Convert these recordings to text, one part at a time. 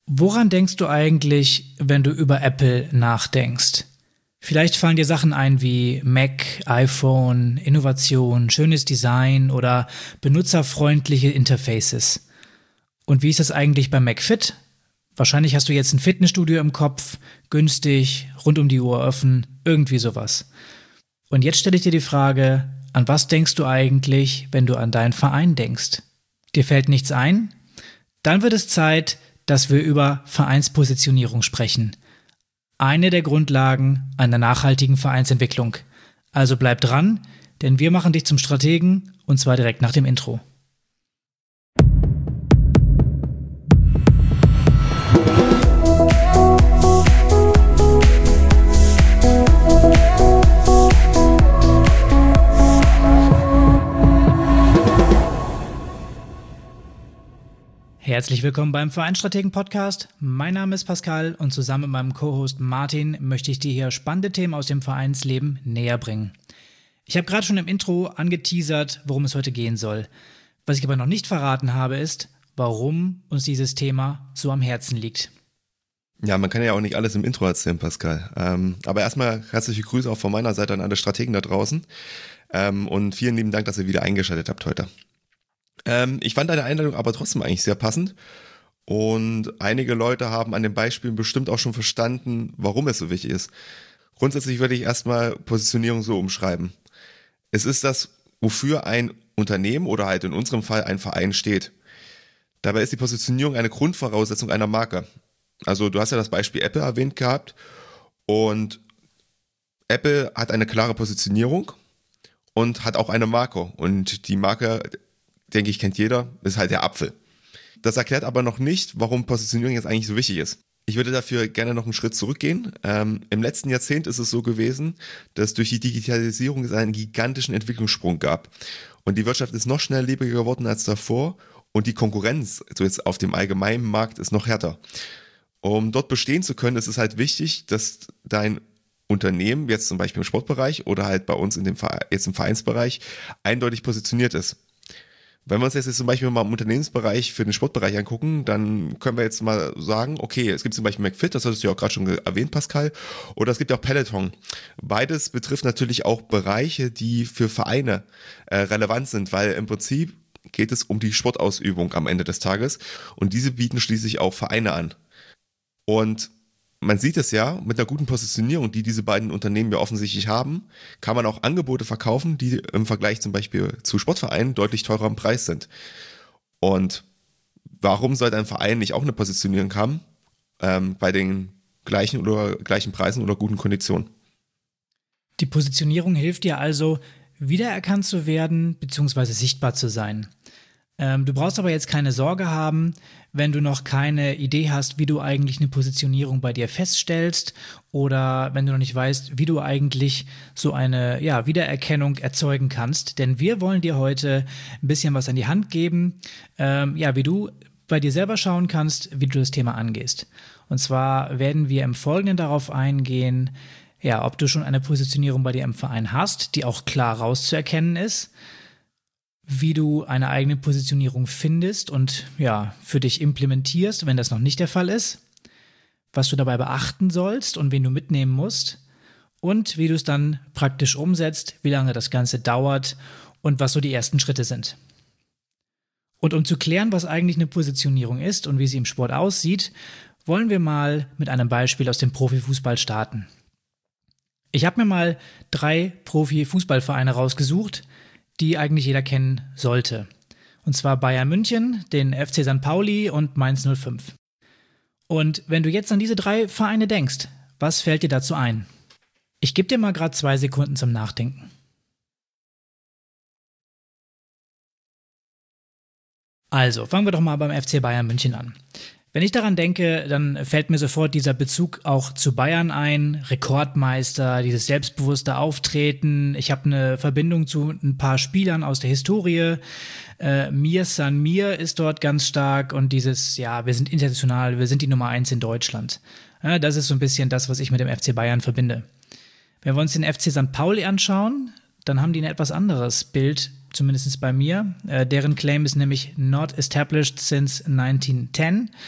Woran denkst du eigentlich, wenn du über Apple nachdenkst? Vielleicht fallen dir Sachen ein wie Mac, iPhone, Innovation, schönes Design oder benutzerfreundliche Interfaces. Und wie ist das eigentlich bei McFit? Wahrscheinlich hast du jetzt ein Fitnessstudio im Kopf, günstig, rund um die Uhr offen, irgendwie sowas. Und jetzt stelle ich dir die Frage, an was denkst du eigentlich, wenn du an deinen Verein denkst? Dir fällt nichts ein? Dann wird es Zeit, dass wir über Vereinspositionierung sprechen. Eine der Grundlagen einer nachhaltigen Vereinsentwicklung. Also bleib dran, denn wir machen dich zum Strategen und zwar direkt nach dem Intro. Herzlich willkommen beim Vereinsstrategen-Podcast. Mein Name ist Pascal und zusammen mit meinem Co-Host Martin möchte ich dir hier spannende Themen aus dem Vereinsleben näher bringen. Ich habe gerade schon im Intro angeteasert, worum es heute gehen soll. Was ich aber noch nicht verraten habe, ist, warum uns dieses Thema so am Herzen liegt. Ja, man kann ja auch nicht alles im Intro erzählen, Pascal. Aber erstmal herzliche Grüße auch von meiner Seite an alle Strategen da draußen. Und vielen lieben Dank, dass ihr wieder eingeschaltet habt heute. Ich fand deine Einladung aber trotzdem eigentlich sehr passend und einige Leute haben an den Beispielen bestimmt auch schon verstanden, warum es so wichtig ist. Grundsätzlich würde ich erstmal Positionierung so umschreiben. Es ist das, wofür ein Unternehmen oder halt in unserem Fall ein Verein steht. Dabei ist die Positionierung eine Grundvoraussetzung einer Marke. Also du hast ja das Beispiel Apple erwähnt gehabt und Apple hat eine klare Positionierung und hat auch eine Marke und die Marke, denke ich, kennt jeder, ist halt der Apfel. Das erklärt aber noch nicht, warum Positionierung jetzt eigentlich so wichtig ist. Ich würde dafür gerne noch einen Schritt zurückgehen. Im letzten Jahrzehnt ist es so gewesen, dass durch die Digitalisierung es einen gigantischen Entwicklungssprung gab. Und die Wirtschaft ist noch schnelllebiger geworden als davor und die Konkurrenz, also jetzt auf dem allgemeinen Markt, ist noch härter. Um dort bestehen zu können, ist es halt wichtig, dass dein Unternehmen, jetzt zum Beispiel im Sportbereich oder halt bei uns jetzt im Vereinsbereich, eindeutig positioniert ist. Wenn wir uns jetzt zum Beispiel mal im Unternehmensbereich für den Sportbereich angucken, dann können wir jetzt mal sagen, okay, es gibt zum Beispiel McFit, das hattest du ja auch gerade schon erwähnt, Pascal, oder es gibt auch Peloton. Beides betrifft natürlich auch Bereiche, die für Vereine relevant sind, weil im Prinzip geht es um die Sportausübung am Ende des Tages und diese bieten schließlich auch Vereine an. Und man sieht es ja, mit einer guten Positionierung, die diese beiden Unternehmen ja offensichtlich haben, kann man auch Angebote verkaufen, die im Vergleich zum Beispiel zu Sportvereinen deutlich teurer im Preis sind. Und warum sollte ein Verein nicht auch eine Positionierung haben bei den gleichen Preisen oder guten Konditionen? Die Positionierung hilft dir also, wiedererkannt zu werden bzw. sichtbar zu sein. Du brauchst aber jetzt keine Sorge haben, wenn du noch keine Idee hast, wie du eigentlich eine Positionierung bei dir feststellst oder wenn du noch nicht weißt, wie du eigentlich so eine Wiedererkennung erzeugen kannst. Denn wir wollen dir heute ein bisschen was an die Hand geben, wie du bei dir selber schauen kannst, wie du das Thema angehst. Und zwar werden wir im Folgenden darauf eingehen, ob du schon eine Positionierung bei dir im Verein hast, die auch klar rauszuerkennen ist, wie du eine eigene Positionierung findest und für dich implementierst, wenn das noch nicht der Fall ist, was du dabei beachten sollst und wen du mitnehmen musst und wie du es dann praktisch umsetzt, wie lange das Ganze dauert und was so die ersten Schritte sind. Und um zu klären, was eigentlich eine Positionierung ist und wie sie im Sport aussieht, wollen wir mal mit einem Beispiel aus dem Profifußball starten. Ich habe mir mal 3 Profifußballvereine rausgesucht, die eigentlich jeder kennen sollte. Und zwar Bayern München, den FC St. Pauli und Mainz 05. Und wenn du jetzt an diese 3 Vereine denkst, was fällt dir dazu ein? Ich gebe dir mal gerade 2 Sekunden zum Nachdenken. Also, fangen wir doch mal beim FC Bayern München an. Wenn ich daran denke, dann fällt mir sofort dieser Bezug auch zu Bayern ein, Rekordmeister, dieses selbstbewusste Auftreten. Ich habe eine Verbindung zu ein paar Spielern aus der Historie. Mir San Mir ist dort ganz stark und dieses, wir sind international, wir sind die Nummer 1 in Deutschland. Das ist so ein bisschen das, was ich mit dem FC Bayern verbinde. Wenn wir uns den FC St. Pauli anschauen, dann haben die ein etwas anderes Bild, zumindest bei mir. Deren Claim ist nämlich not established since 1910.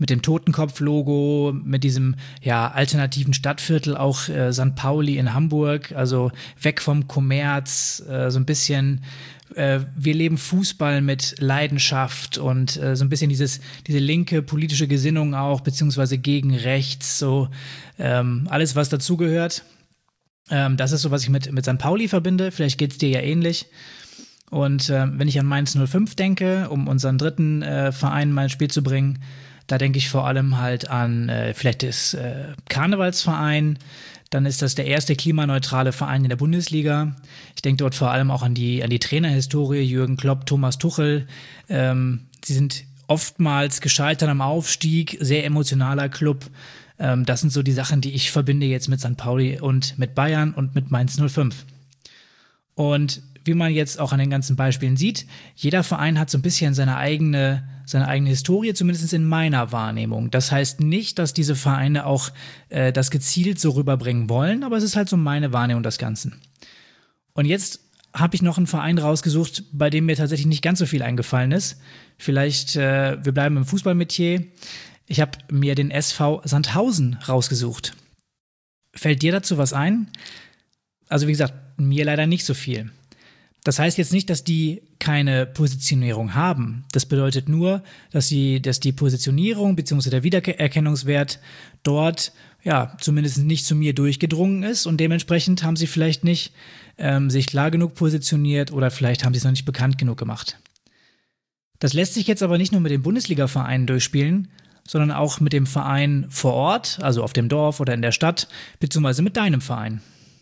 mit dem Totenkopf-Logo, mit diesem alternativen Stadtviertel, auch St. Pauli in Hamburg, also weg vom Kommerz, so ein bisschen wir leben Fußball mit Leidenschaft und so ein bisschen diese linke politische Gesinnung auch, beziehungsweise gegen rechts, so alles, was dazugehört. Das ist so, was ich mit St. Pauli verbinde. Vielleicht geht es dir ja ähnlich. Und wenn ich an Mainz 05 denke, um unseren dritten Verein mal ins Spiel zu bringen, da denke ich vor allem halt an vielleicht das Karnevalsverein. Dann ist das der erste klimaneutrale Verein in der Bundesliga. Ich denke dort vor allem auch an die Trainerhistorie, Jürgen Klopp, Thomas Tuchel. Sie sind oftmals gescheitert am Aufstieg, sehr emotionaler Club. Das sind so die Sachen, die ich verbinde jetzt mit St. Pauli und mit Bayern und mit Mainz 05. Und wie man jetzt auch an den ganzen Beispielen sieht, jeder Verein hat so ein bisschen seine eigene Historie, zumindest in meiner Wahrnehmung. Das heißt nicht, dass diese Vereine auch das gezielt so rüberbringen wollen, aber es ist halt so meine Wahrnehmung des Ganzen. Und jetzt habe ich noch einen Verein rausgesucht, bei dem mir tatsächlich nicht ganz so viel eingefallen ist. Vielleicht, wir bleiben im Fußballmetier. Ich habe mir den SV Sandhausen rausgesucht. Fällt dir dazu was ein? Also wie gesagt, mir leider nicht so viel. Das heißt jetzt nicht, dass die keine Positionierung haben. Das bedeutet nur, dass die Positionierung bzw. der Wiedererkennungswert dort zumindest nicht zu mir durchgedrungen ist und dementsprechend haben sie vielleicht nicht sich klar genug positioniert oder vielleicht haben sie es noch nicht bekannt genug gemacht. Das lässt sich jetzt aber nicht nur mit den Bundesliga-Vereinen durchspielen, sondern auch mit dem Verein vor Ort, also auf dem Dorf oder in der Stadt, beziehungsweise mit deinem Verein.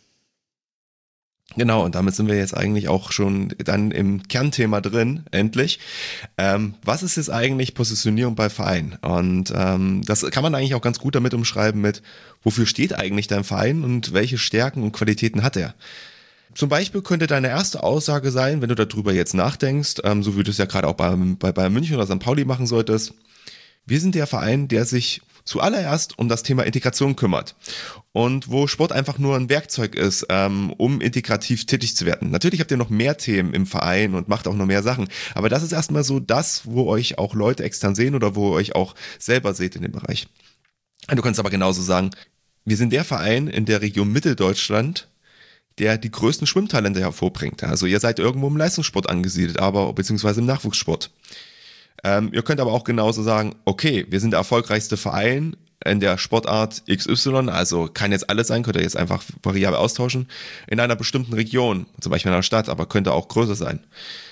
Genau, und damit sind wir jetzt eigentlich auch schon dann im Kernthema drin, endlich. Was ist jetzt eigentlich Positionierung bei Vereinen? Und das kann man eigentlich auch ganz gut damit umschreiben mit, wofür steht eigentlich dein Verein und welche Stärken und Qualitäten hat er? Zum Beispiel könnte deine erste Aussage sein, wenn du darüber jetzt nachdenkst, so wie du es ja gerade auch bei Bayern München oder St. Pauli machen solltest, wir sind der Verein, der sich zuallererst um das Thema Integration kümmert und wo Sport einfach nur ein Werkzeug ist, um integrativ tätig zu werden. Natürlich habt ihr noch mehr Themen im Verein und macht auch noch mehr Sachen, aber das ist erstmal so das, wo euch auch Leute extern sehen oder wo ihr euch auch selber seht in dem Bereich. Du kannst aber genauso sagen, wir sind der Verein in der Region Mitteldeutschland, der die größten Schwimmtalente hervorbringt. Also ihr seid irgendwo im Leistungssport angesiedelt, aber beziehungsweise im Nachwuchssport. Ihr könnt aber auch genauso sagen, okay, wir sind der erfolgreichste Verein in der Sportart XY, also kann jetzt alles sein, könnt ihr jetzt einfach variabel austauschen, in einer bestimmten Region, zum Beispiel in einer Stadt, aber könnte auch größer sein.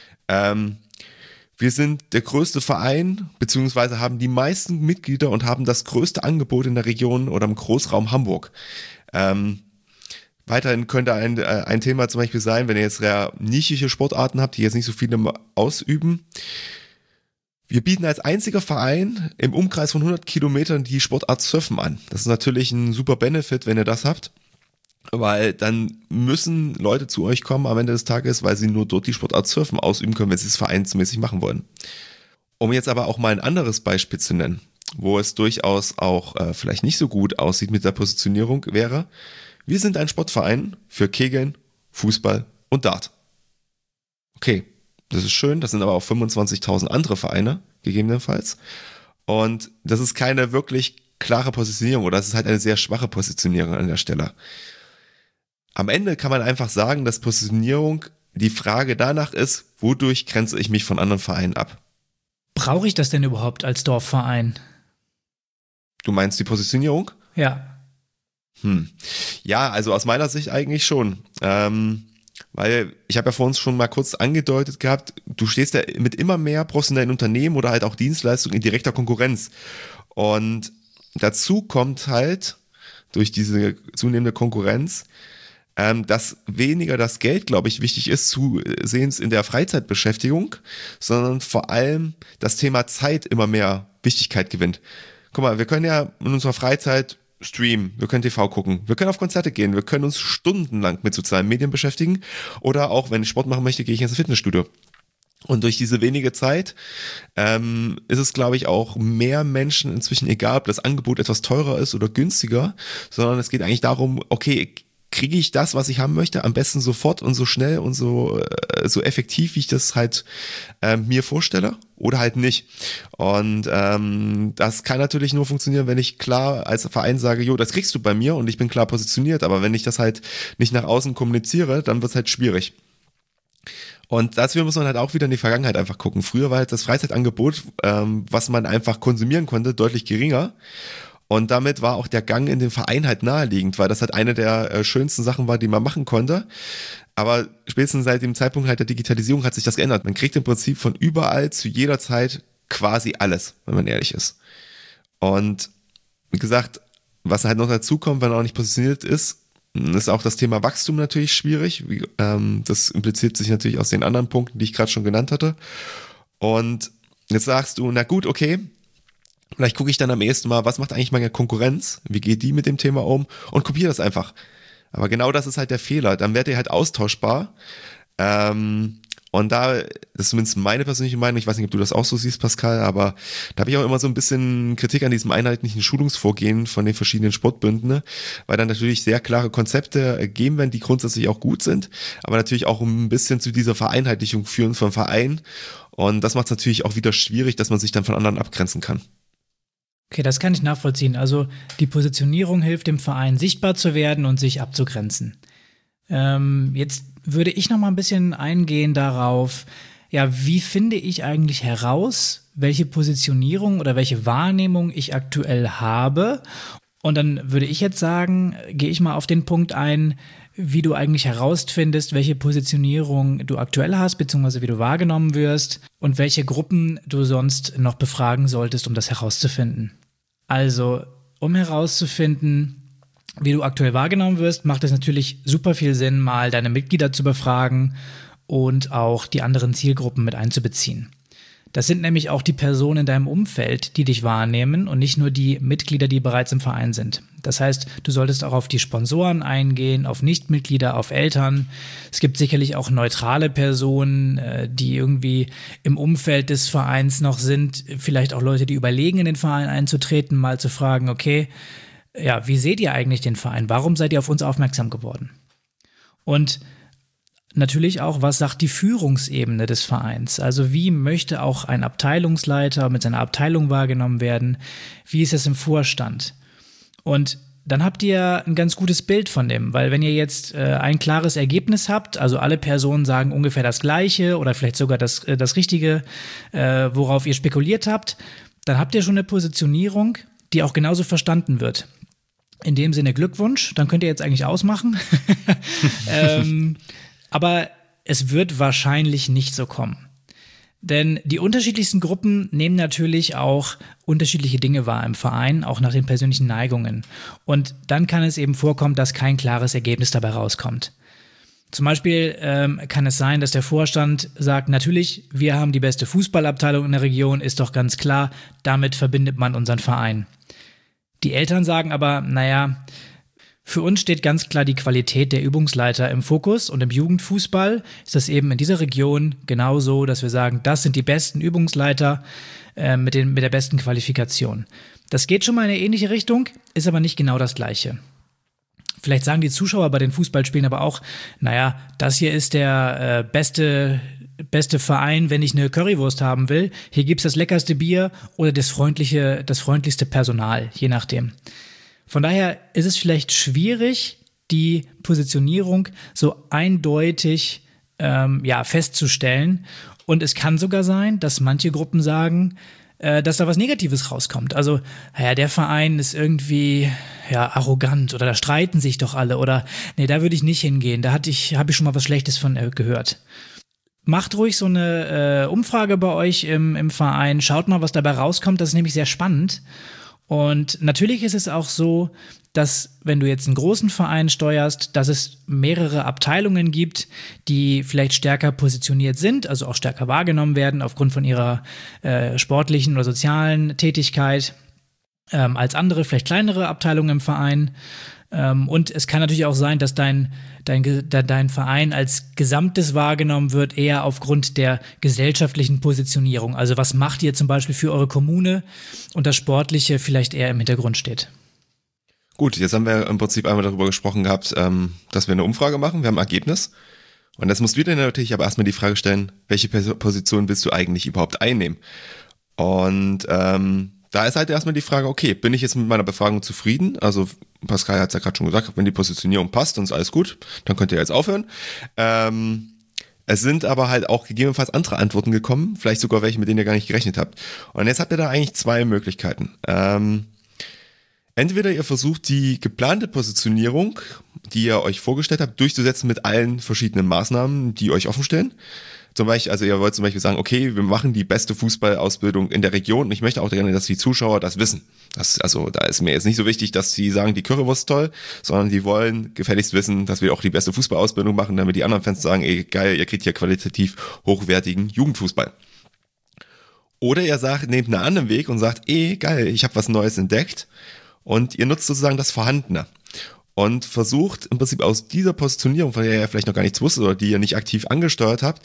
Wir sind der größte Verein, beziehungsweise haben die meisten Mitglieder und haben das größte Angebot in der Region oder im Großraum Hamburg. Weiterhin könnte ein Thema zum Beispiel sein, wenn ihr jetzt eher nischige Sportarten habt, die jetzt nicht so viele ausüben. Wir bieten als einziger Verein im Umkreis von 100 Kilometern die Sportart Surfen an. Das ist natürlich ein super Benefit, wenn ihr das habt, weil dann müssen Leute zu euch kommen am Ende des Tages, weil sie nur dort die Sportart Surfen ausüben können, wenn sie es vereinsmäßig machen wollen. Um jetzt aber auch mal ein anderes Beispiel zu nennen, wo es durchaus auch vielleicht nicht so gut aussieht mit der Positionierung, wäre, wir sind ein Sportverein für Kegeln, Fußball und Dart. Okay. Das ist schön, das sind aber auch 25.000 andere Vereine, gegebenenfalls. Und das ist keine wirklich klare Positionierung oder es ist halt eine sehr schwache Positionierung an der Stelle. Am Ende kann man einfach sagen, dass Positionierung die Frage danach ist, wodurch grenze ich mich von anderen Vereinen ab? Brauche ich das denn überhaupt als Dorfverein? Du meinst die Positionierung? Ja. Ja, also aus meiner Sicht eigentlich schon. Weil ich habe ja vor uns schon mal kurz angedeutet gehabt, du stehst ja mit immer mehr professionellen Unternehmen oder halt auch Dienstleistungen in direkter Konkurrenz. Und dazu kommt halt durch diese zunehmende Konkurrenz, dass weniger das Geld, glaube ich, wichtig ist, zusehends in der Freizeitbeschäftigung, sondern vor allem das Thema Zeit immer mehr Wichtigkeit gewinnt. Guck mal, wir können ja in unserer Freizeit streamen, wir können TV gucken, wir können auf Konzerte gehen, wir können uns stundenlang mit sozialen Medien beschäftigen oder auch, wenn ich Sport machen möchte, gehe ich ins Fitnessstudio. Und durch diese wenige Zeit ist es, glaube ich, auch mehr Menschen inzwischen egal, ob das Angebot etwas teurer ist oder günstiger, sondern es geht eigentlich darum, okay, kriege ich das, was ich haben möchte, am besten sofort und so schnell und so effektiv, wie ich das halt mir vorstelle oder halt nicht. Und das kann natürlich nur funktionieren, wenn ich klar als Verein sage, jo, das kriegst du bei mir und ich bin klar positioniert, aber wenn ich das halt nicht nach außen kommuniziere, dann wird es halt schwierig. Und dafür muss man halt auch wieder in die Vergangenheit einfach gucken. Früher war halt das Freizeitangebot, was man einfach konsumieren konnte, deutlich geringer. Und damit war auch der Gang in den Verein halt naheliegend, weil das halt eine der schönsten Sachen war, die man machen konnte. Aber spätestens seit dem Zeitpunkt halt der Digitalisierung hat sich das geändert. Man kriegt im Prinzip von überall zu jeder Zeit quasi alles, wenn man ehrlich ist. Und wie gesagt, was halt noch dazu kommt, wenn man auch nicht positioniert ist auch das Thema Wachstum natürlich schwierig. Das impliziert sich natürlich aus den anderen Punkten, die ich gerade schon genannt hatte. Und jetzt sagst du, na gut, okay, vielleicht gucke ich dann am ehesten mal, was macht eigentlich meine Konkurrenz? Wie geht die mit dem Thema um? Und kopiere das einfach. Aber genau das ist halt der Fehler. Dann werdet ihr halt austauschbar. Und da, das ist zumindest meine persönliche Meinung, ich weiß nicht, ob du das auch so siehst, Pascal, aber da habe ich auch immer so ein bisschen Kritik an diesem einheitlichen Schulungsvorgehen von den verschiedenen Sportbünden, ne? Weil dann natürlich sehr klare Konzepte geben werden, die grundsätzlich auch gut sind, aber natürlich auch ein bisschen zu dieser Vereinheitlichung führen vom Verein. Und das macht es natürlich auch wieder schwierig, dass man sich dann von anderen abgrenzen kann. Okay, das kann ich nachvollziehen. Also die Positionierung hilft dem Verein, sichtbar zu werden und sich abzugrenzen. Jetzt würde ich noch mal ein bisschen eingehen darauf, ja, wie finde ich eigentlich heraus, welche Positionierung oder welche Wahrnehmung ich aktuell habe? Und dann würde ich jetzt sagen, gehe ich mal auf den Punkt ein, wie du eigentlich herausfindest, welche Positionierung du aktuell hast, beziehungsweise wie du wahrgenommen wirst und welche Gruppen du sonst noch befragen solltest, um das herauszufinden. Also, um herauszufinden, wie du aktuell wahrgenommen wirst, macht es natürlich super viel Sinn, mal deine Mitglieder zu befragen und auch die anderen Zielgruppen mit einzubeziehen. Das sind nämlich auch die Personen in deinem Umfeld, die dich wahrnehmen und nicht nur die Mitglieder, die bereits im Verein sind. Das heißt, du solltest auch auf die Sponsoren eingehen, auf Nichtmitglieder, auf Eltern. Es gibt sicherlich auch neutrale Personen, die irgendwie im Umfeld des Vereins noch sind. Vielleicht auch Leute, die überlegen, in den Verein einzutreten, mal zu fragen, okay, ja, wie seht ihr eigentlich den Verein? Warum seid ihr auf uns aufmerksam geworden? Und natürlich auch, was sagt die Führungsebene des Vereins? Also wie möchte auch ein Abteilungsleiter mit seiner Abteilung wahrgenommen werden? Wie ist es im Vorstand? Und dann habt ihr ein ganz gutes Bild von dem, weil wenn ihr jetzt ein klares Ergebnis habt, also alle Personen sagen ungefähr das Gleiche oder vielleicht sogar das Richtige, worauf ihr spekuliert habt, dann habt ihr schon eine Positionierung, die auch genauso verstanden wird. In dem Sinne Glückwunsch, dann könnt ihr jetzt eigentlich ausmachen. Aber es wird wahrscheinlich nicht so kommen. Denn die unterschiedlichsten Gruppen nehmen natürlich auch unterschiedliche Dinge wahr im Verein, auch nach den persönlichen Neigungen. Und dann kann es eben vorkommen, dass kein klares Ergebnis dabei rauskommt. Zum Beispiel kann es sein, dass der Vorstand sagt, natürlich, wir haben die beste Fußballabteilung in der Region, ist doch ganz klar, damit verbindet man unseren Verein. Die Eltern sagen aber, naja, für uns steht ganz klar die Qualität der Übungsleiter im Fokus und im Jugendfußball ist das eben in dieser Region genauso, dass wir sagen, das sind die besten Übungsleiter mit der besten Qualifikation. Das geht schon mal in eine ähnliche Richtung, ist aber nicht genau das Gleiche. Vielleicht sagen die Zuschauer bei den Fußballspielen aber auch, naja, das hier ist der beste Verein, wenn ich eine Currywurst haben will. Hier gibt's das leckerste Bier oder das freundlichste Personal, je nachdem. Von daher ist es vielleicht schwierig, die Positionierung so eindeutig festzustellen. Und es kann sogar sein, dass manche Gruppen sagen, dass da was Negatives rauskommt. Also, naja, der Verein ist irgendwie arrogant oder da streiten sich doch alle oder nee, da würde ich nicht hingehen. Da habe ich schon mal was Schlechtes von gehört. Macht ruhig so eine Umfrage bei euch im Verein. Schaut mal, was dabei rauskommt. Das ist nämlich sehr spannend. Und natürlich ist es auch so, dass wenn du jetzt einen großen Verein steuerst, dass es mehrere Abteilungen gibt, die vielleicht stärker positioniert sind, also auch stärker wahrgenommen werden aufgrund von ihrer sportlichen oder sozialen Tätigkeit als andere, vielleicht kleinere Abteilungen im Verein. Und es kann natürlich auch sein, dass dein Verein als Gesamtes wahrgenommen wird, eher aufgrund der gesellschaftlichen Positionierung. Also was macht ihr zum Beispiel für eure Kommune und das Sportliche vielleicht eher im Hintergrund steht. Gut, jetzt haben wir im Prinzip einmal darüber gesprochen gehabt, dass wir eine Umfrage machen. Wir haben ein Ergebnis. Und jetzt musst du dir natürlich aber erstmal die Frage stellen, welche Position willst du eigentlich überhaupt einnehmen? Und da ist halt erstmal die Frage, okay, bin ich jetzt mit meiner Befragung zufrieden? Also Pascal hat es ja gerade schon gesagt, wenn die Positionierung passt und ist alles gut, dann könnt ihr jetzt aufhören. Es sind aber halt auch gegebenenfalls andere Antworten gekommen, vielleicht sogar welche, mit denen ihr gar nicht gerechnet habt. Und jetzt habt ihr da eigentlich zwei Möglichkeiten. Entweder ihr versucht die geplante Positionierung, die ihr euch vorgestellt habt, durchzusetzen mit allen verschiedenen Maßnahmen, die euch offenstellen. Zum Beispiel, also ihr wollt zum Beispiel sagen, okay, wir machen die beste Fußballausbildung in der Region und ich möchte auch gerne, dass die Zuschauer das wissen. Da ist mir jetzt nicht so wichtig, dass sie sagen, die Currywurst toll, sondern die wollen gefälligst wissen, dass wir auch die beste Fußballausbildung machen, damit die anderen Fans sagen, ey, geil, ihr kriegt hier qualitativ hochwertigen Jugendfußball. Oder ihr nehmt einen anderen Weg und sagt, ey, geil, ich habe was Neues entdeckt und ihr nutzt sozusagen das Vorhandene. Und versucht im Prinzip aus dieser Positionierung, von der ihr vielleicht noch gar nichts wusstet oder die ihr nicht aktiv angesteuert habt,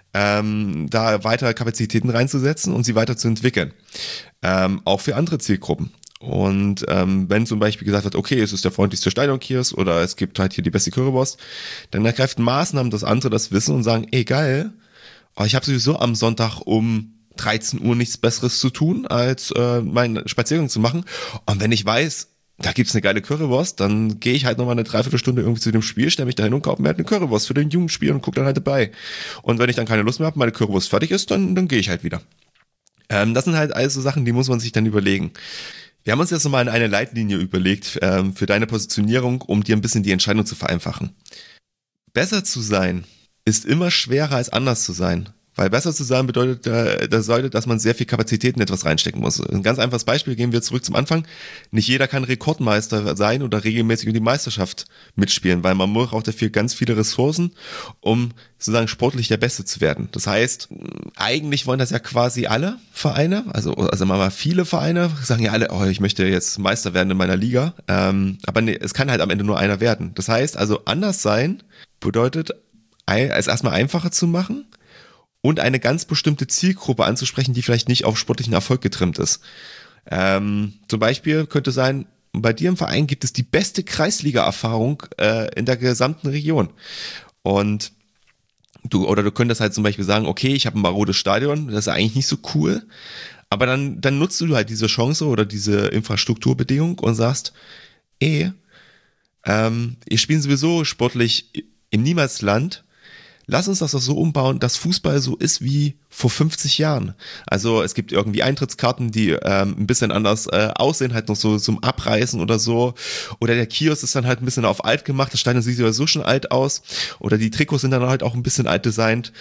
da weitere Kapazitäten reinzusetzen und sie weiterzuentwickeln. Auch für andere Zielgruppen. Und wenn zum Beispiel gesagt wird, okay, es ist der freundlichste Steinkiosk oder es gibt halt hier die beste Currywurst, dann ergreift Maßnahmen, dass andere das wissen und sagen, ey geil, ich habe sowieso am Sonntag um 13 Uhr nichts Besseres zu tun, als meinen Spaziergang zu machen. Und wenn ich weiß, da gibt's eine geile Currywurst, dann gehe ich halt nochmal eine Dreiviertelstunde irgendwie zu dem Spiel, stelle mich dahin und kaufe mir halt eine Currywurst für den Jugendspiel und gucke dann halt dabei. Und wenn ich dann keine Lust mehr habe, meine Currywurst fertig ist, dann gehe ich halt wieder. Das sind halt also Sachen, die muss man sich dann überlegen. Wir haben uns jetzt nochmal eine Leitlinie überlegt für deine Positionierung, um dir ein bisschen die Entscheidung zu vereinfachen. Besser zu sein ist immer schwerer als anders zu sein. Weil besser zu sein bedeutet, dass man sehr viel Kapazität in etwas reinstecken muss. Ein ganz einfaches Beispiel, gehen wir zurück zum Anfang. Nicht jeder kann Rekordmeister sein oder regelmäßig um die Meisterschaft mitspielen, weil man braucht dafür ganz viele Ressourcen, um sozusagen sportlich der Beste zu werden. Das heißt, eigentlich wollen das ja quasi alle Vereine, also mal viele Vereine, sagen ja alle, oh, ich möchte jetzt Meister werden in meiner Liga. Aber nee, es kann halt am Ende nur einer werden. Das heißt, also anders sein bedeutet, es erstmal einfacher zu machen, und eine ganz bestimmte Zielgruppe anzusprechen, die vielleicht nicht auf sportlichen Erfolg getrimmt ist. Zum Beispiel könnte sein, bei dir im Verein gibt es die beste Kreisliga-Erfahrung in der gesamten Region. Und du könntest halt zum Beispiel sagen, okay, ich habe ein marodes Stadion, das ist eigentlich nicht so cool, aber dann nutzt du halt diese Chance oder diese Infrastrukturbedingung und sagst, ihr spielen sowieso sportlich im Niemalsland, lass uns das doch so umbauen, dass Fußball so ist wie vor 50 Jahren. Also es gibt irgendwie Eintrittskarten, die ein bisschen anders aussehen, halt noch so zum Abreißen oder so. Oder der Kiosk ist dann halt ein bisschen auf alt gemacht, das Stadion sieht ja so schon alt aus. Oder die Trikots sind dann halt auch ein bisschen alt designt.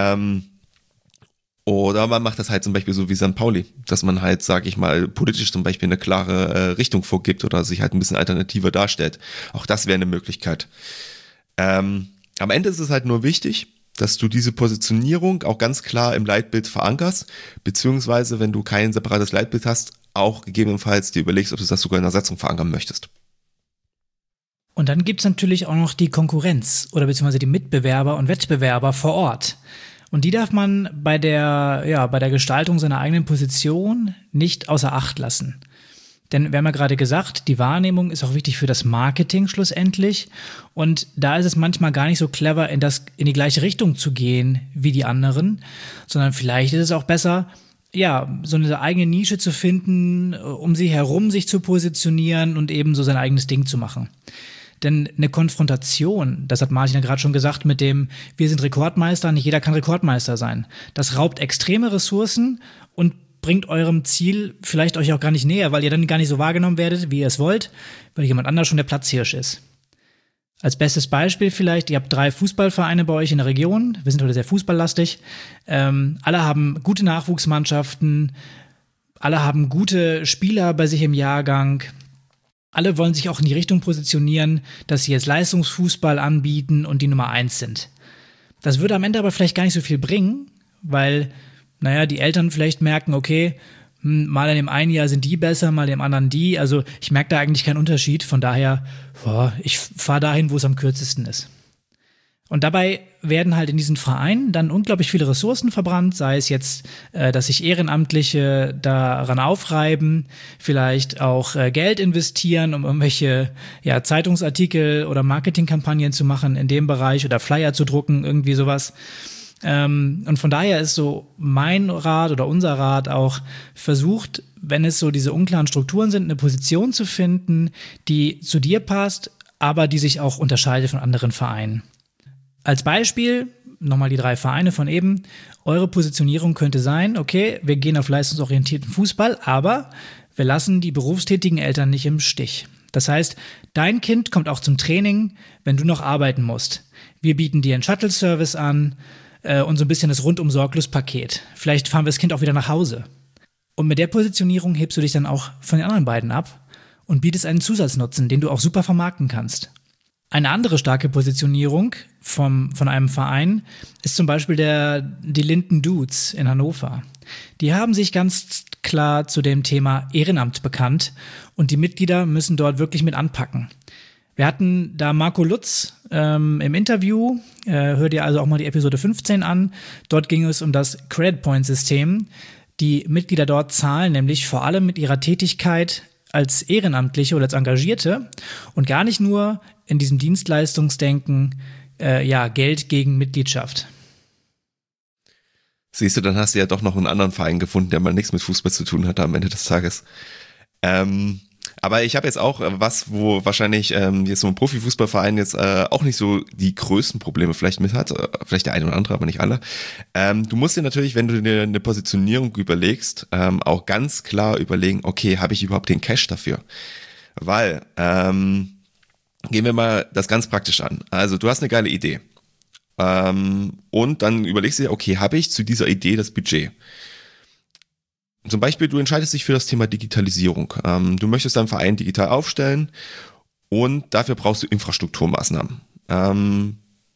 Oder man macht das halt zum Beispiel so wie St. Pauli, dass man halt, sag ich mal, politisch zum Beispiel eine klare Richtung vorgibt oder sich halt ein bisschen alternativer darstellt. Auch das wäre eine Möglichkeit. Am Ende ist es halt nur wichtig, dass du diese Positionierung auch ganz klar im Leitbild verankerst, beziehungsweise wenn du kein separates Leitbild hast, auch gegebenenfalls dir überlegst, ob du das sogar in der Satzung verankern möchtest. Und dann gibt's natürlich auch noch die Konkurrenz oder beziehungsweise die Mitbewerber und Wettbewerber vor Ort. Und die darf man bei der Gestaltung seiner eigenen Position nicht außer Acht lassen. Denn wir haben ja gerade gesagt, die Wahrnehmung ist auch wichtig für das Marketing schlussendlich. Und da ist es manchmal gar nicht so clever, in die gleiche Richtung zu gehen wie die anderen, sondern vielleicht ist es auch besser, so eine eigene Nische zu finden, um sie herum sich zu positionieren und eben so sein eigenes Ding zu machen. Denn eine Konfrontation, das hat Martin ja gerade schon gesagt, mit dem, wir sind Rekordmeister, nicht jeder kann Rekordmeister sein. Das raubt extreme Ressourcen und bringt eurem Ziel vielleicht euch auch gar nicht näher, weil ihr dann gar nicht so wahrgenommen werdet, wie ihr es wollt, weil jemand anders schon der Platzhirsch ist. Als bestes Beispiel vielleicht, ihr habt 3 Fußballvereine bei euch in der Region, wir sind heute sehr fußballlastig, alle haben gute Nachwuchsmannschaften, alle haben gute Spieler bei sich im Jahrgang, alle wollen sich auch in die Richtung positionieren, dass sie jetzt Leistungsfußball anbieten und die Nummer 1 sind. Das würde am Ende aber vielleicht gar nicht so viel bringen, weil die Eltern vielleicht merken, okay, mal in dem einen Jahr sind die besser, mal im anderen die. Also ich merke da eigentlich keinen Unterschied. Von daher, ich fahre dahin, wo es am kürzesten ist. Und dabei werden halt in diesen Vereinen dann unglaublich viele Ressourcen verbrannt, sei es jetzt, dass sich Ehrenamtliche daran aufreiben, vielleicht auch Geld investieren, um irgendwelche Zeitungsartikel oder Marketingkampagnen zu machen in dem Bereich oder Flyer zu drucken, irgendwie sowas. Und von daher ist so mein Rat oder unser Rat auch, versucht, wenn es so diese unklaren Strukturen sind, eine Position zu finden, die zu dir passt, aber die sich auch unterscheidet von anderen Vereinen. Als Beispiel, nochmal die 3 Vereine von eben, eure Positionierung könnte sein, okay, wir gehen auf leistungsorientierten Fußball, aber wir lassen die berufstätigen Eltern nicht im Stich. Das heißt, dein Kind kommt auch zum Training, wenn du noch arbeiten musst. Wir bieten dir einen Shuttle-Service an und so ein bisschen das Rundum-Sorglos-Paket. Vielleicht fahren wir das Kind auch wieder nach Hause. Und mit der Positionierung hebst du dich dann auch von den anderen beiden ab und bietest einen Zusatznutzen, den du auch super vermarkten kannst. Eine andere starke Positionierung von einem Verein ist zum Beispiel die Linden Dudes in Hannover. Die haben sich ganz klar zu dem Thema Ehrenamt bekannt und die Mitglieder müssen dort wirklich mit anpacken. Wir hatten da Marco Lutz im Interview, hör dir also auch mal die Episode 15 an. Dort ging es um das Credit Point System. Die Mitglieder dort zahlen nämlich vor allem mit ihrer Tätigkeit als Ehrenamtliche oder als Engagierte und gar nicht nur in diesem Dienstleistungsdenken Geld gegen Mitgliedschaft. Siehst du, dann hast du ja doch noch einen anderen Verein gefunden, der mal nichts mit Fußball zu tun hat am Ende des Tages. Aber ich habe jetzt auch was, wo wahrscheinlich jetzt so ein Profifußballverein jetzt auch nicht so die größten Probleme vielleicht mit hat. Vielleicht der eine oder andere, aber nicht alle. Du musst dir natürlich, wenn du dir eine Positionierung überlegst, auch ganz klar überlegen, okay, habe ich überhaupt den Cash dafür? Weil, gehen wir mal das ganz praktisch an. Also du hast eine geile Idee. Und dann überlegst du dir, okay, habe ich zu dieser Idee das Budget? Zum Beispiel, du entscheidest dich für das Thema Digitalisierung. Du möchtest deinen Verein digital aufstellen und dafür brauchst du Infrastrukturmaßnahmen. Du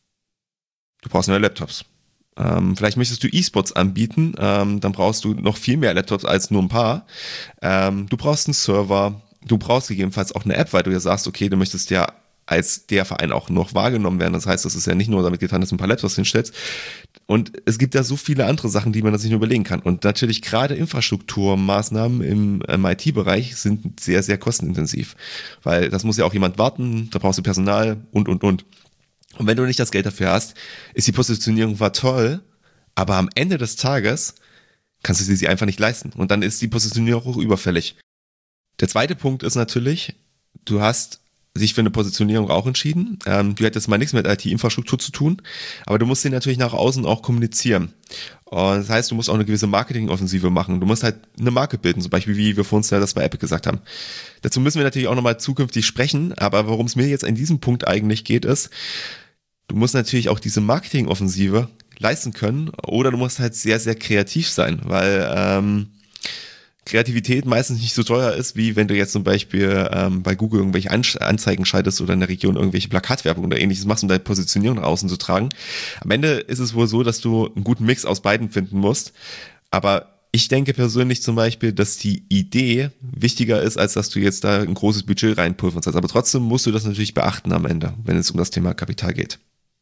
brauchst neue Laptops. Vielleicht möchtest du E-Sports anbieten, dann brauchst du noch viel mehr Laptops als nur ein paar. Du brauchst einen Server, du brauchst gegebenenfalls auch eine App, weil du ja sagst, okay, du möchtest ja als der Verein auch noch wahrgenommen werden. Das heißt, das ist ja nicht nur damit getan, dass du ein paar Laptops hinstellst. Und es gibt ja so viele andere Sachen, die man sich nur überlegen kann. Und natürlich gerade Infrastrukturmaßnahmen im IT-Bereich sind sehr, sehr kostenintensiv. Weil das muss ja auch jemand warten, da brauchst du Personal und. Und wenn du nicht das Geld dafür hast, ist die Positionierung zwar toll, aber am Ende des Tages kannst du sie einfach nicht leisten. Und dann ist die Positionierung auch überfällig. Der zweite Punkt ist natürlich, du hast sich für eine Positionierung auch entschieden. Du hättest mal nichts mit IT-Infrastruktur zu tun, aber du musst den natürlich nach außen auch kommunizieren. Und das heißt, du musst auch eine gewisse Marketingoffensive machen. Du musst halt eine Marke bilden, zum Beispiel wie wir vorhin ja das bei Epic gesagt haben. Dazu müssen wir natürlich auch nochmal zukünftig sprechen, aber worum es mir jetzt an diesem Punkt eigentlich geht, ist, du musst natürlich auch diese Marketingoffensive leisten können oder du musst halt sehr, sehr kreativ sein, weil Kreativität meistens nicht so teuer ist, wie wenn du jetzt zum Beispiel bei Google irgendwelche Anzeigen schaltest oder in der Region irgendwelche Plakatwerbung oder ähnliches machst, um deine Positionierung nach außen zu tragen. Am Ende ist es wohl so, dass du einen guten Mix aus beiden finden musst. Aber ich denke persönlich zum Beispiel, dass die Idee wichtiger ist, als dass du jetzt da ein großes Budget reinpulverst. Aber trotzdem musst du das natürlich beachten am Ende, wenn es um das Thema Kapital geht.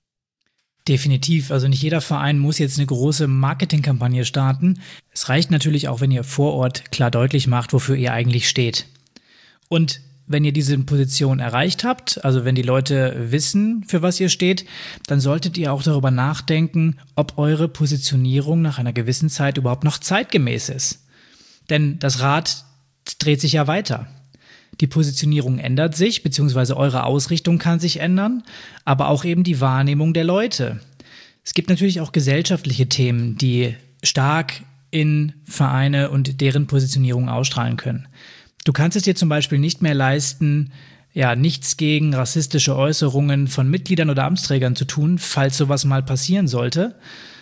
Definitiv. Also nicht jeder Verein muss jetzt eine große Marketingkampagne starten. Es reicht natürlich auch, wenn ihr vor Ort klar deutlich macht, wofür ihr eigentlich steht. Und wenn ihr diese Position erreicht habt, also wenn die Leute wissen, für was ihr steht, dann solltet ihr auch darüber nachdenken, ob eure Positionierung nach einer gewissen Zeit überhaupt noch zeitgemäß ist. Denn das Rad dreht sich ja weiter. Die Positionierung ändert sich, beziehungsweise eure Ausrichtung kann sich ändern, aber auch eben die Wahrnehmung der Leute. Es gibt natürlich auch gesellschaftliche Themen, die stark in Vereine und deren Positionierung ausstrahlen können. Du kannst es dir zum Beispiel nicht mehr leisten, nichts gegen rassistische Äußerungen von Mitgliedern oder Amtsträgern zu tun, falls sowas mal passieren sollte,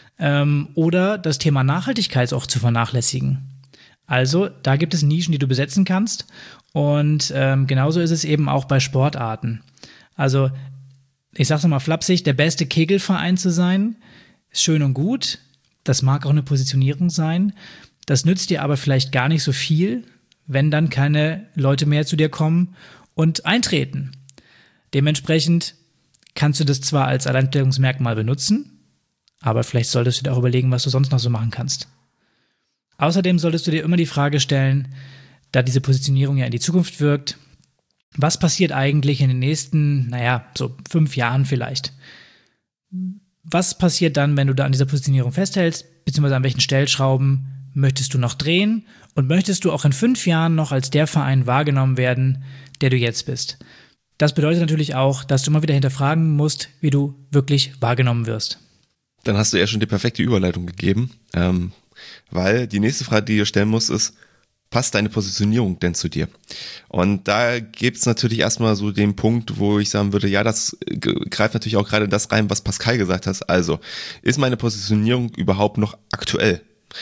oder das Thema Nachhaltigkeit auch zu vernachlässigen. Also, da gibt es Nischen, die du besetzen kannst. Und genauso ist es eben auch bei Sportarten. Also, ich sag's nochmal flapsig, der beste Kegelverein zu sein, ist schön und gut. Das mag auch eine Positionierung sein. Das nützt dir aber vielleicht gar nicht so viel, wenn dann keine Leute mehr zu dir kommen und eintreten. Dementsprechend kannst du das zwar als Alleinstellungsmerkmal benutzen, aber vielleicht solltest du dir auch überlegen, was du sonst noch so machen kannst. Außerdem solltest du dir immer die Frage stellen, da diese Positionierung ja in die Zukunft wirkt, was passiert eigentlich in den nächsten, so 5 Jahren vielleicht? Was passiert dann, wenn du da an dieser Positionierung festhältst, beziehungsweise an welchen Stellschrauben möchtest du noch drehen und möchtest du auch in 5 Jahren noch als der Verein wahrgenommen werden, der du jetzt bist? Das bedeutet natürlich auch, dass du immer wieder hinterfragen musst, wie du wirklich wahrgenommen wirst. Dann hast du ja schon die perfekte Überleitung gegeben, weil die nächste Frage, die du stellen musst, ist, passt deine Positionierung denn zu dir? Und da gibt es natürlich erstmal so den Punkt, wo ich sagen würde, ja, das greift natürlich auch gerade das rein, was Pascal gesagt hat. Also, ist meine Positionierung überhaupt noch aktuell?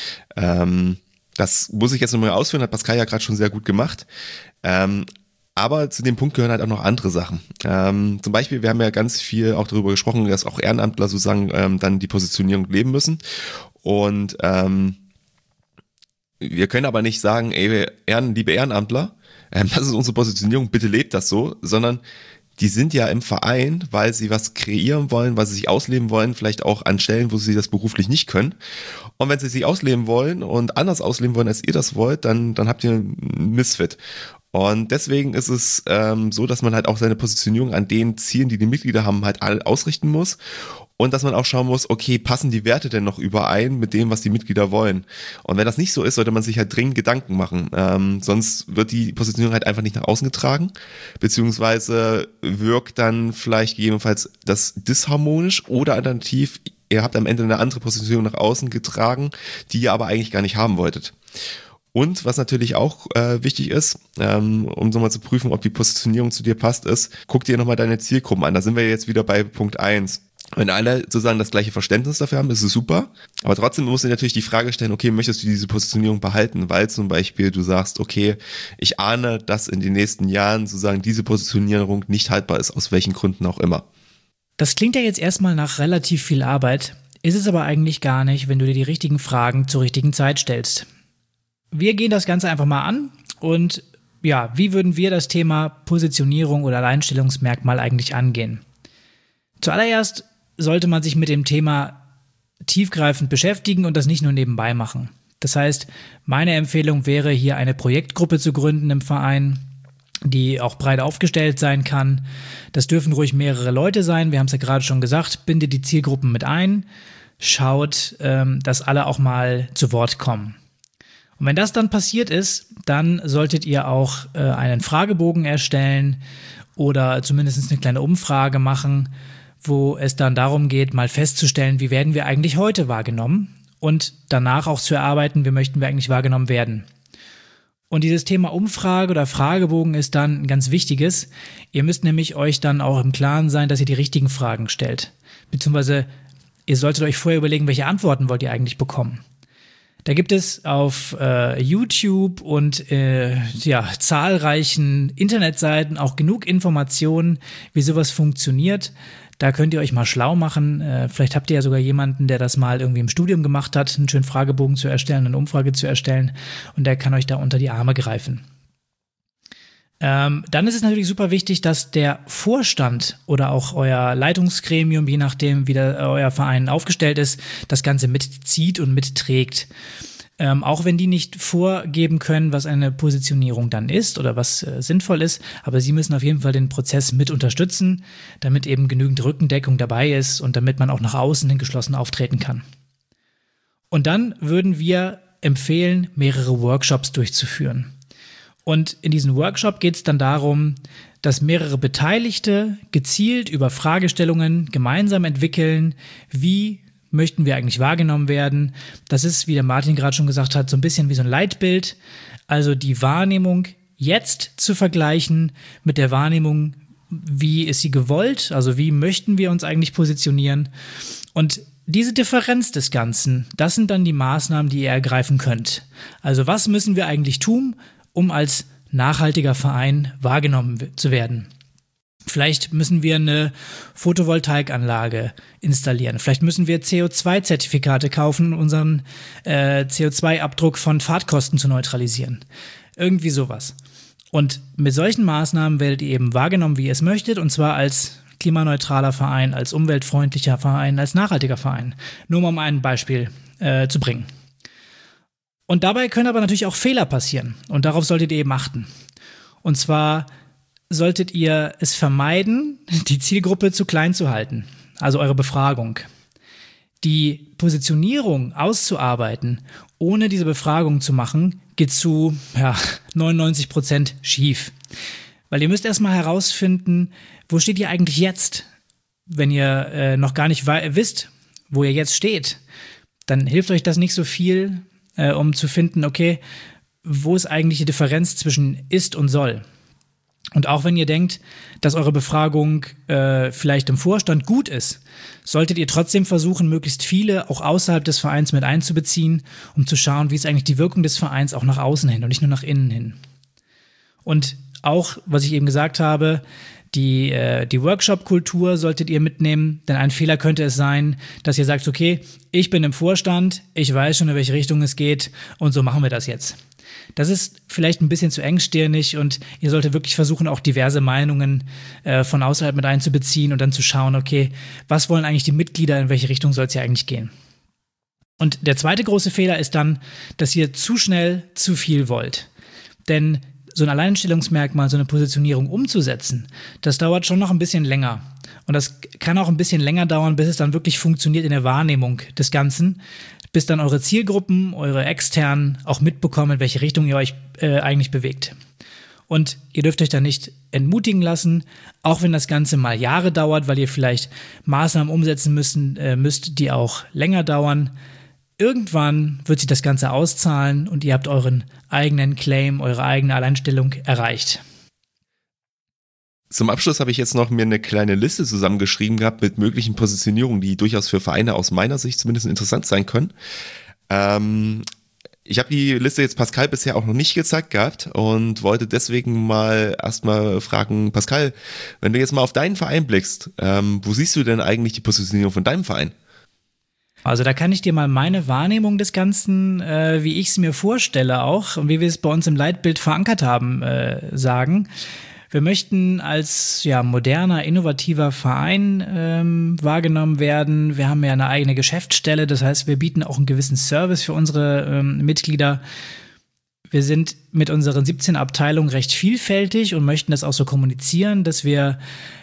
Das muss ich jetzt nochmal ausführen, hat Pascal ja gerade schon sehr gut gemacht. Aber zu dem Punkt gehören halt auch noch andere Sachen. Zum Beispiel, wir haben ja ganz viel auch darüber gesprochen, dass auch Ehrenamtler sozusagen dann die Positionierung leben müssen. Und wir können aber nicht sagen, ey, liebe Ehrenamtler, das ist unsere Positionierung, bitte lebt das so, sondern die sind ja im Verein, weil sie was kreieren wollen, weil sie sich ausleben wollen, vielleicht auch an Stellen, wo sie das beruflich nicht können. Und wenn sie sich ausleben wollen und anders ausleben wollen, als ihr das wollt, dann habt ihr einen Misfit. Und deswegen ist es so, dass man halt auch seine Positionierung an den Zielen, die die Mitglieder haben, halt alle ausrichten muss. Und dass man auch schauen muss, okay, passen die Werte denn noch überein mit dem, was die Mitglieder wollen? Und wenn das nicht so ist, sollte man sich halt dringend Gedanken machen. Sonst wird die Positionierung halt einfach nicht nach außen getragen, beziehungsweise wirkt dann vielleicht gegebenenfalls das disharmonisch oder alternativ, ihr habt am Ende eine andere Positionierung nach außen getragen, die ihr aber eigentlich gar nicht haben wolltet. Und was natürlich auch wichtig ist, um so mal zu prüfen, ob die Positionierung zu dir passt, ist, guck dir nochmal deine Zielgruppen an. Da sind wir jetzt wieder bei Punkt 1. Wenn alle sozusagen das gleiche Verständnis dafür haben, ist es super. Aber trotzdem musst du dir natürlich die Frage stellen, okay, möchtest du diese Positionierung behalten? Weil zum Beispiel du sagst, okay, ich ahne, dass in den nächsten Jahren sozusagen diese Positionierung nicht haltbar ist, aus welchen Gründen auch immer. Das klingt ja jetzt erstmal nach relativ viel Arbeit, ist es aber eigentlich gar nicht, wenn du dir die richtigen Fragen zur richtigen Zeit stellst. Wir gehen das Ganze einfach mal an und ja, wie würden wir das Thema Positionierung oder Alleinstellungsmerkmal eigentlich angehen? Zuallererst sollte man sich mit dem Thema tiefgreifend beschäftigen und das nicht nur nebenbei machen. Das heißt, meine Empfehlung wäre, hier eine Projektgruppe zu gründen im Verein, die auch breit aufgestellt sein kann. Das dürfen ruhig mehrere Leute sein. Wir haben es ja gerade schon gesagt, bindet die Zielgruppen mit ein, schaut, dass alle auch mal zu Wort kommen. Und wenn das dann passiert ist, dann solltet ihr auch einen Fragebogen erstellen oder zumindest eine kleine Umfrage machen, wo es dann darum geht, mal festzustellen, wie werden wir eigentlich heute wahrgenommen und danach auch zu erarbeiten, wie möchten wir eigentlich wahrgenommen werden. Und dieses Thema Umfrage oder Fragebogen ist dann ein ganz wichtiges. Ihr müsst nämlich euch dann auch im Klaren sein, dass ihr die richtigen Fragen stellt. Beziehungsweise ihr solltet euch vorher überlegen, welche Antworten wollt ihr eigentlich bekommen. Da gibt es auf YouTube und zahlreichen Internetseiten auch genug Informationen, wie sowas funktioniert. Da könnt ihr euch mal schlau machen. Vielleicht habt ihr ja sogar jemanden, der das mal irgendwie im Studium gemacht hat, einen schönen Fragebogen zu erstellen, eine Umfrage zu erstellen und der kann euch da unter die Arme greifen. Dann ist es natürlich super wichtig, dass der Vorstand oder auch euer Leitungsgremium, je nachdem wie euer Verein aufgestellt ist, das Ganze mitzieht und mitträgt. Auch wenn die nicht vorgeben können, was eine Positionierung dann ist oder was sinnvoll ist, aber sie müssen auf jeden Fall den Prozess mit unterstützen, damit eben genügend Rückendeckung dabei ist und damit man auch nach außen hin geschlossen auftreten kann. Und dann würden wir empfehlen, mehrere Workshops durchzuführen. Und in diesem Workshop geht es dann darum, dass mehrere Beteiligte gezielt über Fragestellungen gemeinsam entwickeln, wie möchten wir eigentlich wahrgenommen werden. Das ist, wie der Martin gerade schon gesagt hat, so ein bisschen wie so ein Leitbild. Also die Wahrnehmung jetzt zu vergleichen mit der Wahrnehmung, wie ist sie gewollt, also wie möchten wir uns eigentlich positionieren. Und diese Differenz des Ganzen, das sind dann die Maßnahmen, die ihr ergreifen könnt. Also was müssen wir eigentlich tun, um als nachhaltiger Verein wahrgenommen zu werden? Vielleicht müssen wir eine Photovoltaikanlage installieren. Vielleicht müssen wir CO2-Zertifikate kaufen, um unseren CO2-Abdruck von Fahrtkosten zu neutralisieren. Irgendwie sowas. Und mit solchen Maßnahmen werdet ihr eben wahrgenommen, wie ihr es möchtet, und zwar als klimaneutraler Verein, als umweltfreundlicher Verein, als nachhaltiger Verein. Nur mal um ein Beispiel zu bringen. Und dabei können aber natürlich auch Fehler passieren. Und darauf solltet ihr eben achten. Und zwar solltet ihr es vermeiden, die Zielgruppe zu klein zu halten. Also eure Befragung. Die Positionierung auszuarbeiten, ohne diese Befragung zu machen, geht zu 99% schief. Weil ihr müsst erstmal herausfinden, wo steht ihr eigentlich jetzt? Wenn ihr noch gar nicht wisst, wo ihr jetzt steht, dann hilft euch das nicht so viel, um zu finden, okay, wo ist eigentlich die Differenz zwischen ist und soll? Und auch wenn ihr denkt, dass eure Befragung vielleicht im Vorstand gut ist, solltet ihr trotzdem versuchen, möglichst viele auch außerhalb des Vereins mit einzubeziehen, um zu schauen, wie ist eigentlich die Wirkung des Vereins auch nach außen hin und nicht nur nach innen hin. Und auch, was ich eben gesagt habe, die Workshop-Kultur solltet ihr mitnehmen, denn ein Fehler könnte es sein, dass ihr sagt, okay, ich bin im Vorstand, ich weiß schon, in welche Richtung es geht und so machen wir das jetzt. Das ist vielleicht ein bisschen zu engstirnig und ihr solltet wirklich versuchen, auch diverse Meinungen von außerhalb mit einzubeziehen und dann zu schauen, okay, was wollen eigentlich die Mitglieder, in welche Richtung soll es ja eigentlich gehen. Und der zweite große Fehler ist dann, dass ihr zu schnell zu viel wollt. Denn so ein Alleinstellungsmerkmal, so eine Positionierung umzusetzen, das dauert schon noch ein bisschen länger. Und das kann auch ein bisschen länger dauern, bis es dann wirklich funktioniert in der Wahrnehmung des Ganzen, bis dann eure Zielgruppen, eure Externen auch mitbekommen, in welche Richtung ihr euch eigentlich bewegt. Und ihr dürft euch da nicht entmutigen lassen, auch wenn das Ganze mal Jahre dauert, weil ihr vielleicht Maßnahmen umsetzen müsst, die auch länger dauern. Irgendwann wird sich das Ganze auszahlen und ihr habt euren eigenen Claim, eure eigene Alleinstellung erreicht. Zum Abschluss habe ich jetzt noch mir eine kleine Liste zusammengeschrieben gehabt mit möglichen Positionierungen, die durchaus für Vereine aus meiner Sicht zumindest interessant sein können. Ich habe die Liste jetzt Pascal bisher auch noch nicht gezeigt gehabt und wollte deswegen mal erstmal fragen, Pascal, wenn du jetzt mal auf deinen Verein blickst, wo siehst du denn eigentlich die Positionierung von deinem Verein? Also da kann ich dir mal meine Wahrnehmung des Ganzen, wie ich es mir vorstelle auch und wie wir es bei uns im Leitbild verankert haben, sagen. Wir möchten als moderner, innovativer Verein wahrgenommen werden. Wir haben ja eine eigene Geschäftsstelle, das heißt, wir bieten auch einen gewissen Service für unsere Mitglieder. Wir sind mit unseren 17 Abteilungen recht vielfältig und möchten das auch so kommunizieren, dass wir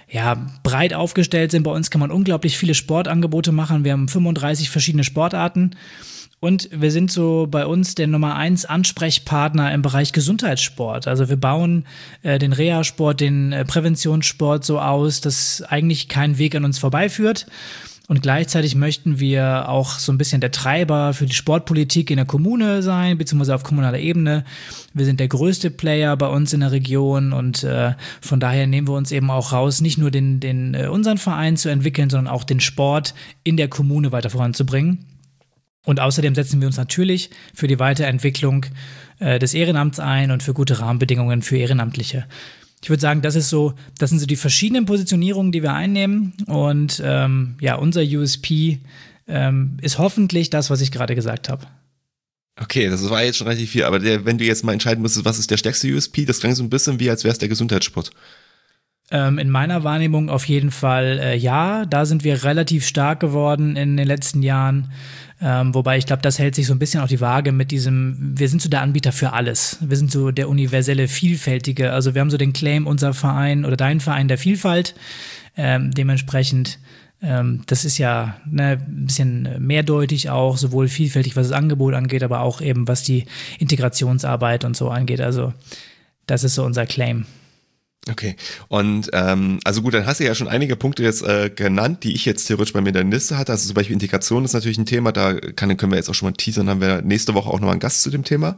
breit aufgestellt sind. Bei uns kann man unglaublich viele Sportangebote machen. Wir haben 35 verschiedene Sportarten. Und wir sind so bei uns der Nummer 1 Ansprechpartner im Bereich Gesundheitssport. Also wir bauen den Reha-Sport, den Präventionssport so aus, dass eigentlich kein Weg an uns vorbeiführt. Und gleichzeitig möchten wir auch so ein bisschen der Treiber für die Sportpolitik in der Kommune sein, beziehungsweise auf kommunaler Ebene. Wir sind der größte Player bei uns in der Region und von daher nehmen wir uns eben auch raus, nicht nur unseren Verein zu entwickeln, sondern auch den Sport in der Kommune weiter voranzubringen. Und außerdem setzen wir uns natürlich für die Weiterentwicklung des Ehrenamts ein und für gute Rahmenbedingungen für Ehrenamtliche. Ich würde sagen, das sind so die verschiedenen Positionierungen, die wir einnehmen. Und unser USP ist hoffentlich das, was ich gerade gesagt habe. Okay, das war jetzt schon relativ viel, aber wenn du jetzt mal entscheiden müsstest, was ist der stärkste USP, das klingt so ein bisschen wie, als wäre es der Gesundheitssport. In meiner Wahrnehmung auf jeden Fall da sind wir relativ stark geworden in den letzten Jahren. Wobei ich glaube, das hält sich so ein bisschen auf die Waage mit diesem, wir sind so der Anbieter für alles. Wir sind so der universelle, vielfältige. Also wir haben so den Claim, unser Verein oder dein Verein der Vielfalt. Dementsprechend, das ist ja ein bisschen mehrdeutig auch, sowohl vielfältig, was das Angebot angeht, aber auch eben, was die Integrationsarbeit und so angeht. Also das ist so unser Claim. Okay, und also gut, dann hast du ja schon einige Punkte jetzt genannt, die ich jetzt theoretisch bei mir in der Liste hatte. Also zum Beispiel Integration ist natürlich ein Thema, können wir jetzt auch schon mal teasern, haben wir nächste Woche auch noch mal einen Gast zu dem Thema.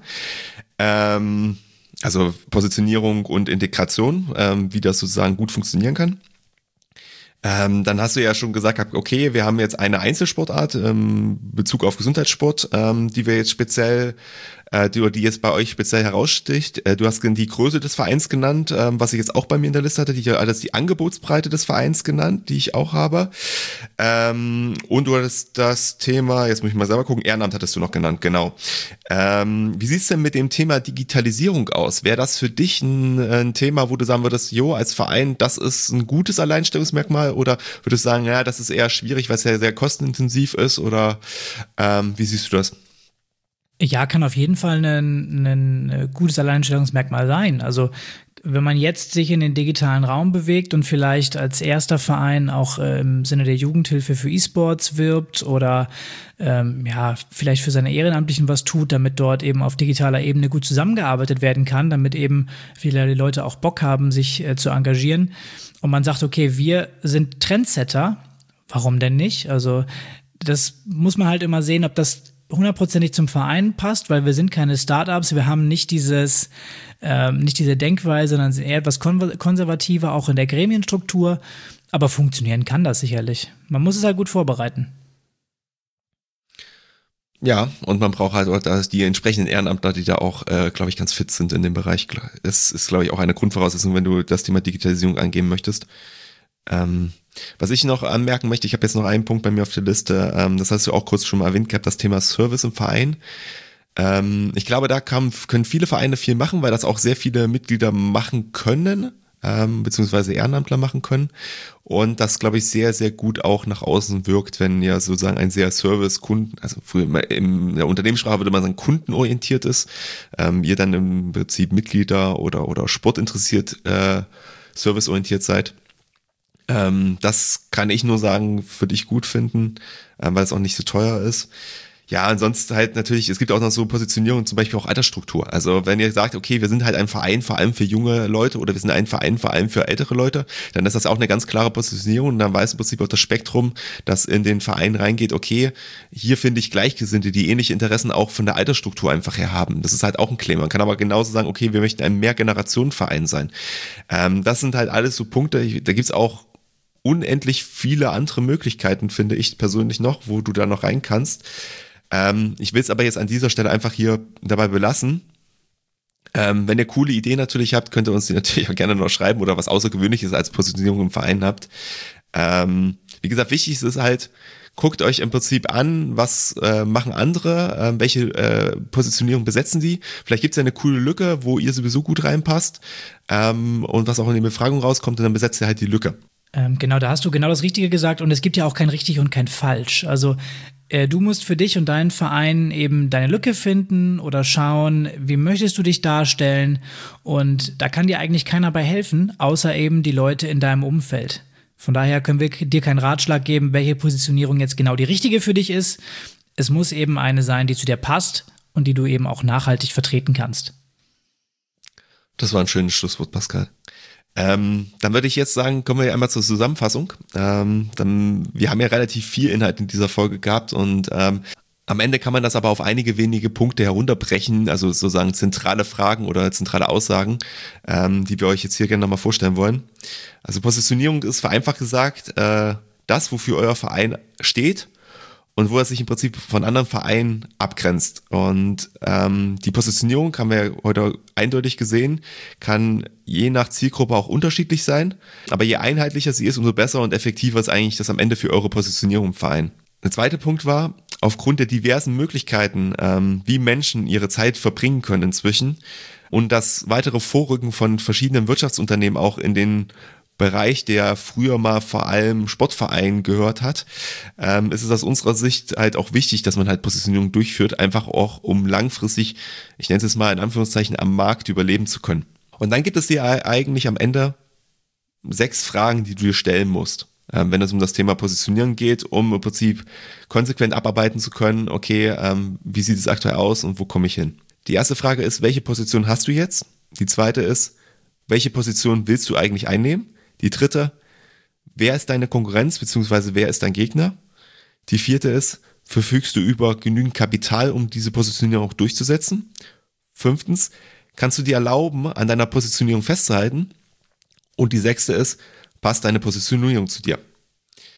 Also Positionierung und Integration, wie das sozusagen gut funktionieren kann. Dann hast du ja schon gesagt, okay, wir haben jetzt eine Einzelsportart, Bezug auf Gesundheitssport, die wir jetzt speziell die jetzt bei euch speziell heraussticht? Du hast die Größe des Vereins genannt, was ich jetzt auch bei mir in der Liste hatte, die Angebotsbreite des Vereins genannt, die ich auch habe. Und du hattest das Thema, jetzt muss ich mal selber gucken, Ehrenamt hattest du noch genannt, genau. Wie sieht's denn mit dem Thema Digitalisierung aus? Wäre das für dich ein Thema, wo du sagen würdest, jo, als Verein, das ist ein gutes Alleinstellungsmerkmal, oder würdest du sagen, ja, das ist eher schwierig, weil es ja sehr kostenintensiv ist, oder wie siehst du das? Ja, kann auf jeden Fall ein gutes Alleinstellungsmerkmal sein. Also wenn man jetzt sich in den digitalen Raum bewegt und vielleicht als erster Verein auch im Sinne der Jugendhilfe für E-Sports wirbt oder vielleicht für seine Ehrenamtlichen was tut, damit dort eben auf digitaler Ebene gut zusammengearbeitet werden kann, damit eben viele Leute auch Bock haben, sich zu engagieren. Und man sagt, okay, wir sind Trendsetter, warum denn nicht? Also das muss man halt immer sehen, ob das hundertprozentig zum Verein passt, weil wir sind keine Startups, wir haben nicht diese Denkweise, sondern sind eher etwas konservativer, auch in der Gremienstruktur, aber funktionieren kann das sicherlich. Man muss es halt gut vorbereiten. Ja, und man braucht halt auch die entsprechenden Ehrenamtler, die da auch, glaube ich, ganz fit sind in dem Bereich. Es ist, glaube ich, auch eine Grundvoraussetzung, wenn du das Thema Digitalisierung angehen möchtest. Was ich noch anmerken möchte, ich habe jetzt noch einen Punkt bei mir auf der Liste, das hast du auch kurz schon mal erwähnt gehabt, das Thema Service im Verein. Ich glaube, da können viele Vereine viel machen, weil das auch sehr viele Mitglieder machen können, beziehungsweise Ehrenamtler machen können. Und das, glaube ich, sehr, sehr gut auch nach außen wirkt, wenn ja sozusagen ein sehr Service-Kunden, also früher in der Unternehmenssprache würde man sagen, kundenorientiert ist, ihr dann im Prinzip Mitglieder oder sportinteressiert serviceorientiert seid. Das kann ich nur sagen, für dich gut finden, weil es auch nicht so teuer ist. Ja, ansonsten halt natürlich, es gibt auch noch so Positionierungen, zum Beispiel auch Altersstruktur. Also wenn ihr sagt, okay, wir sind halt ein Verein vor allem für junge Leute oder wir sind ein Verein vor allem für ältere Leute, dann ist das auch eine ganz klare Positionierung und dann weiß im Prinzip auch das Spektrum, das in den Verein reingeht, okay, hier finde ich Gleichgesinnte, die ähnliche Interessen auch von der Altersstruktur einfach her haben. Das ist halt auch ein Claim. Man kann aber genauso sagen, okay, wir möchten ein Mehrgenerationenverein sein. Das sind halt alles so Punkte, da gibt's auch unendlich viele andere Möglichkeiten, finde ich persönlich noch, wo du da noch rein kannst. Ich will es aber jetzt an dieser Stelle einfach hier dabei belassen. Wenn ihr coole Ideen natürlich habt, könnt ihr uns die natürlich auch gerne noch schreiben oder was Außergewöhnliches als Positionierung im Verein habt. Wie gesagt, wichtig ist halt, guckt euch im Prinzip an, was machen andere, welche Positionierung besetzen die. Vielleicht gibt es ja eine coole Lücke, wo ihr sowieso gut reinpasst und was auch in die Befragung rauskommt und dann besetzt ihr halt die Lücke. Genau, da hast du genau das Richtige gesagt und es gibt ja auch kein richtig und kein falsch. Also du musst für dich und deinen Verein eben deine Lücke finden oder schauen, wie möchtest du dich darstellen, und da kann dir eigentlich keiner bei helfen, außer eben die Leute in deinem Umfeld. Von daher können wir dir keinen Ratschlag geben, welche Positionierung jetzt genau die richtige für dich ist. Es muss eben eine sein, die zu dir passt und die du eben auch nachhaltig vertreten kannst. Das war ein schönes Schlusswort, Pascal. Dann würde ich jetzt sagen, kommen wir einmal zur Zusammenfassung. Wir haben ja relativ viel Inhalt in dieser Folge gehabt und am Ende kann man das aber auf einige wenige Punkte herunterbrechen, also sozusagen zentrale Fragen oder zentrale Aussagen, die wir euch jetzt hier gerne nochmal vorstellen wollen. Also Positionierung ist vereinfacht gesagt das, wofür euer Verein steht und wo er sich im Prinzip von anderen Vereinen abgrenzt. Und die Positionierung, haben wir heute eindeutig gesehen, kann je nach Zielgruppe auch unterschiedlich sein. Aber je einheitlicher sie ist, umso besser und effektiver ist eigentlich das am Ende für eure Positionierung im Verein. Der zweite Punkt war, aufgrund der diversen Möglichkeiten, wie Menschen ihre Zeit verbringen können inzwischen und das weitere Vorrücken von verschiedenen Wirtschaftsunternehmen auch in den Bereich, der früher mal vor allem Sportvereinen gehört hat, ist es aus unserer Sicht halt auch wichtig, dass man halt Positionierung durchführt, einfach auch um langfristig, ich nenne es jetzt mal in Anführungszeichen, am Markt überleben zu können. Und dann gibt es dir eigentlich am Ende 6 Fragen, die du dir stellen musst, wenn es um das Thema Positionieren geht, um im Prinzip konsequent abarbeiten zu können, okay, wie sieht es aktuell aus und wo komme ich hin? Die erste Frage ist, welche Position hast du jetzt? Die zweite ist, welche Position willst du eigentlich einnehmen? Die dritte, wer ist deine Konkurrenz bzw. wer ist dein Gegner? Die vierte ist, verfügst du über genügend Kapital, um diese Positionierung auch durchzusetzen? 5. Kannst du dir erlauben, an deiner Positionierung festzuhalten? Und die 6. ist, passt deine Positionierung zu dir?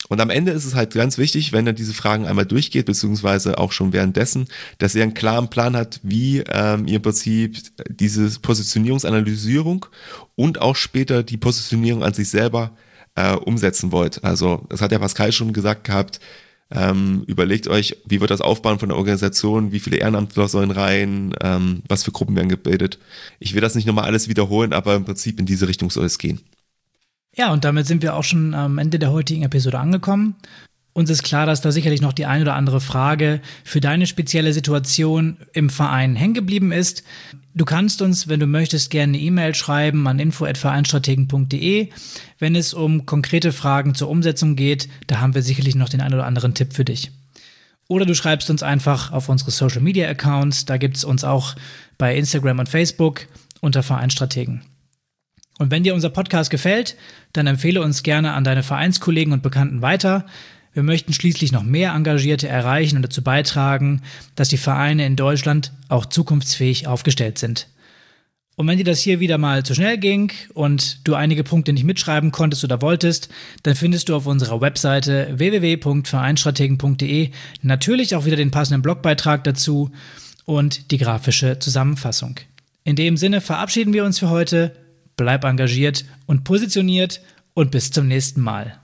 Und am Ende ist es halt ganz wichtig, wenn er diese Fragen einmal durchgeht, beziehungsweise auch schon währenddessen, dass ihr einen klaren Plan habt, wie ihr im Prinzip diese Positionierungsanalysierung und auch später die Positionierung an sich selber umsetzen wollt. Also das hat ja Pascal schon gesagt gehabt, überlegt euch, wie wird das Aufbauen von der Organisation, wie viele Ehrenamtler sollen rein, was für Gruppen werden gebildet. Ich will das nicht nochmal alles wiederholen, aber im Prinzip in diese Richtung soll es gehen. Ja, und damit sind wir auch schon am Ende der heutigen Episode angekommen. Uns ist klar, dass da sicherlich noch die ein oder andere Frage für deine spezielle Situation im Verein hängen geblieben ist. Du kannst uns, wenn du möchtest, gerne eine E-Mail schreiben an info@vereinstrategen.de. Wenn es um konkrete Fragen zur Umsetzung geht, da haben wir sicherlich noch den ein oder anderen Tipp für dich. Oder du schreibst uns einfach auf unsere Social-Media-Accounts. Da gibt es uns auch bei Instagram und Facebook unter Vereinstrategen. Und wenn dir unser Podcast gefällt, dann empfehle uns gerne an deine Vereinskollegen und Bekannten weiter. Wir möchten schließlich noch mehr Engagierte erreichen und dazu beitragen, dass die Vereine in Deutschland auch zukunftsfähig aufgestellt sind. Und wenn dir das hier wieder mal zu schnell ging und du einige Punkte nicht mitschreiben konntest oder wolltest, dann findest du auf unserer Webseite www.vereinstrategen.de natürlich auch wieder den passenden Blogbeitrag dazu und die grafische Zusammenfassung. In dem Sinne verabschieden wir uns für heute. Bleib engagiert und positioniert und bis zum nächsten Mal.